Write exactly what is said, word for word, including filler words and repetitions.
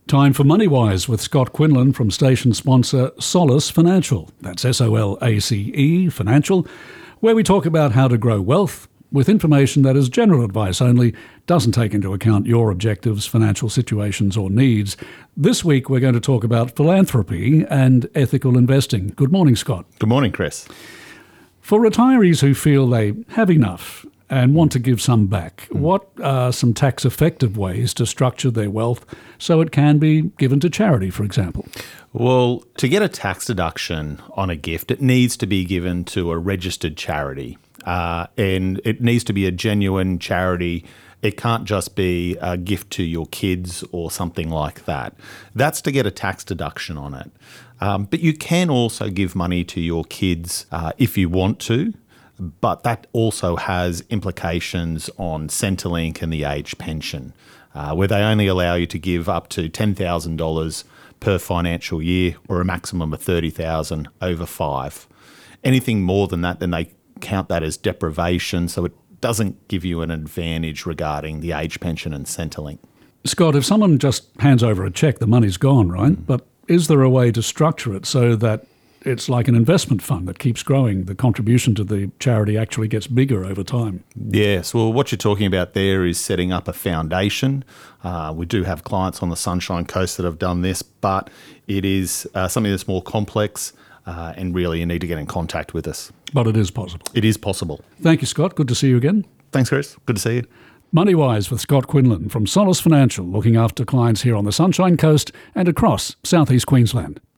Time for MoneyWise with Scott Quinlan from station sponsor Solace Financial. That's S O L A C E, Financial, where we talk about how to grow wealth with information that is general advice only, doesn't take into account your objectives, financial situations or needs. This week we're going to talk about philanthropy and ethical investing. Good morning, Scott. Good morning, Chris. For retirees who feel they have enough and want to give some back, mm. what are some tax-effective ways to structure their wealth so it can be given to charity, for example? Well, to get a tax deduction on a gift, it needs to be given to a registered charity, uh, and it needs to be a genuine charity. It can't just be a gift to your kids or something like that. That's to get a tax deduction on it. Um, but you can also give money to your kids uh, if you want to. But that also has implications on Centrelink and the age pension, uh, where they only allow you to give up to ten thousand dollars per financial year or a maximum of thirty thousand dollars over five. Anything more than that, then they count that as deprivation, so it doesn't give you an advantage regarding the age pension and Centrelink. Scott, if someone just hands over a cheque, the money's gone, right? Mm. But is there a way to structure it so that it's like an investment fund that keeps growing? The contribution to the charity actually gets bigger over time. Yes. Well, what you're talking about there is setting up a foundation. Uh, we do have clients on the Sunshine Coast that have done this, but it is uh, something that's more complex uh, and really you need to get in contact with us. But it is possible. It is possible. Thank you, Scott. Good to see you again. Thanks, Chris. Good to see you. MoneyWise with Scott Quinlan from Solace Financial, looking after clients here on the Sunshine Coast and across southeast Queensland.